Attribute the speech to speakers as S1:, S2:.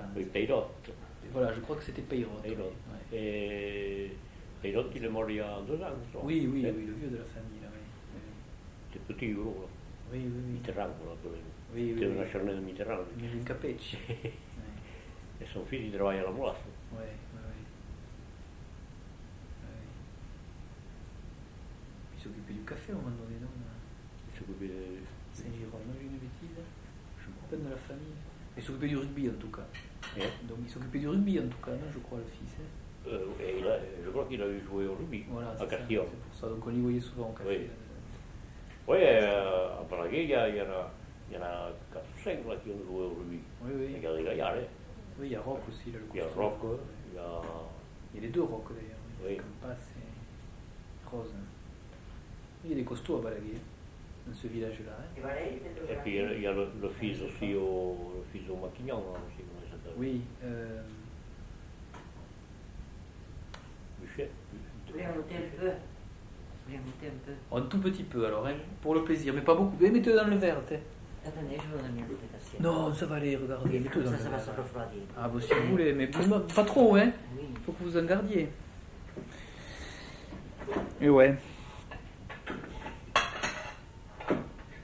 S1: Oui, Peyrot.
S2: Voilà, je crois que c'était Peyrot.
S1: Peyrot.
S2: Ouais.
S1: Et Peyrot, il est mort il y a 2 ans, je crois.
S2: Oui, le vieux de la famille, là, oui.
S1: C'était petit, gros, là.
S2: Oui.
S1: Mitterrand, là,
S2: Oui.
S1: c'était una charnée de Mitterrand.
S2: Mais Capecci.
S1: Et son fils, il travaille à la moulasse.
S2: Oui. Il s'occupait du café à un moment donné, non?
S1: Il s'occupait de...
S2: Saint-Giron, non, j'ai une bêtise. Je me rappelle de la famille. Il s'occupait du rugby en tout cas. Donc il s'occupait du rugby en tout cas, non, je crois, le fils.
S1: Et je crois qu'il a eu joué au rugby,
S2: Voilà,
S1: à Castillon.
S2: C'est pour ça, donc on y voyait souvent au café.
S1: Oui, à Prague, il y en a 4 ou 5 là, qui ont joué au rugby.
S2: Oui.
S1: Il y a des gaillards, hein.
S2: Oui, il y a Rock aussi, là, le
S1: Il y a
S2: costaud.
S1: Rock, il y a...
S2: Il y a les deux Rock d'ailleurs,
S1: Oui.
S2: Campas et Rose. Il y a des costauds à Balaguer, dans ce village-là. Hein.
S1: Et puis il y a le fils aussi le fils au Maquignon, là, aussi, comment il s'appelle.
S2: Oui.
S1: Buchet.
S3: Vous voulez monter un peu?
S2: Un tout petit peu alors, hein, pour le plaisir, mais pas beaucoup. Mais mettez-le dans le verre, t'es.
S3: Attendez, je vous donne une petite assiette.
S2: Non, ça va aller, regardez,
S3: Oui,
S2: mettez-le dans
S3: ça,
S2: le
S3: ça va
S2: verre.
S3: se refroidir.
S2: Ah, bon, si vous voulez, mais pas trop, hein.
S3: Oui.
S2: Faut que vous en gardiez. Et ouais.